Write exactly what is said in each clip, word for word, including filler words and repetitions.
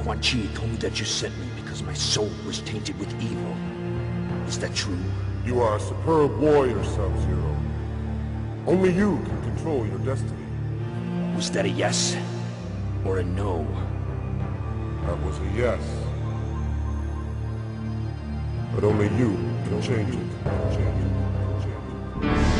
Quan Chi told me that you sent me because my soul was tainted with evil. Is that true? You are a superb warrior, Sub-Zero. Only you can control your destiny. Was that a yes? Or a no? That was a yes. But only you can change it. Change it. Change it.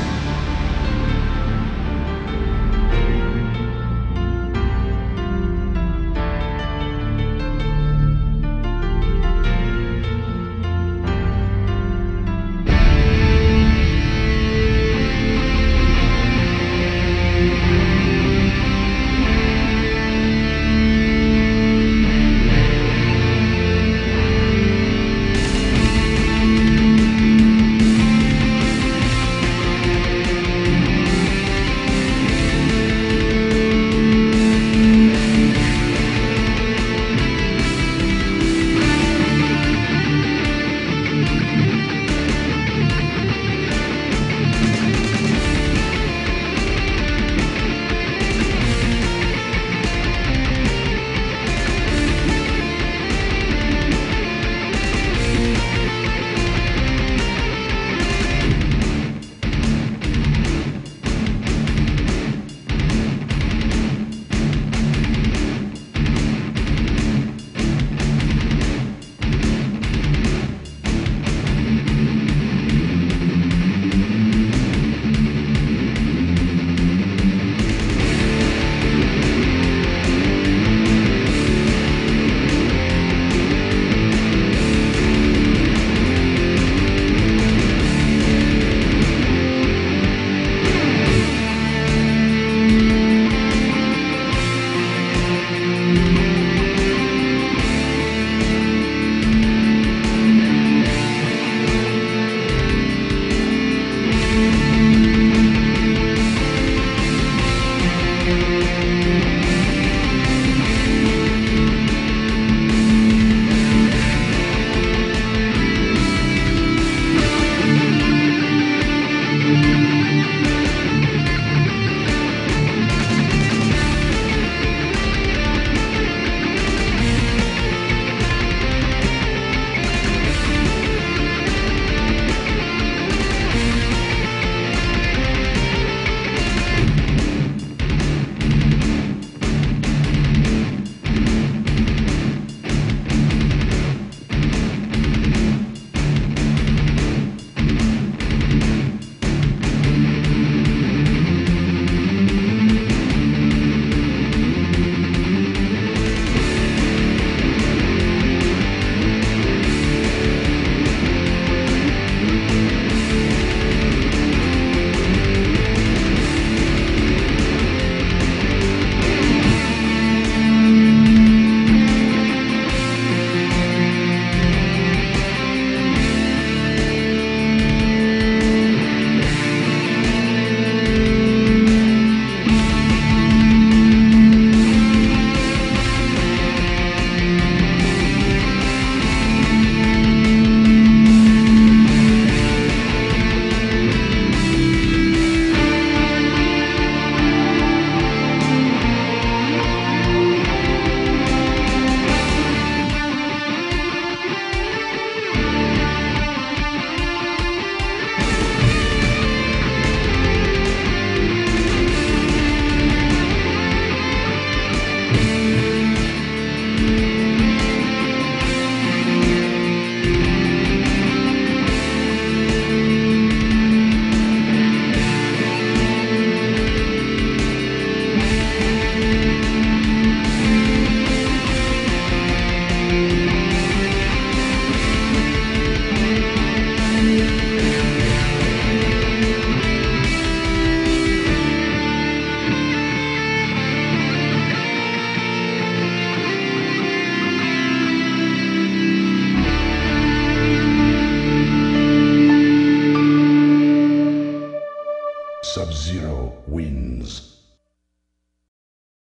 Sub-Zero wins.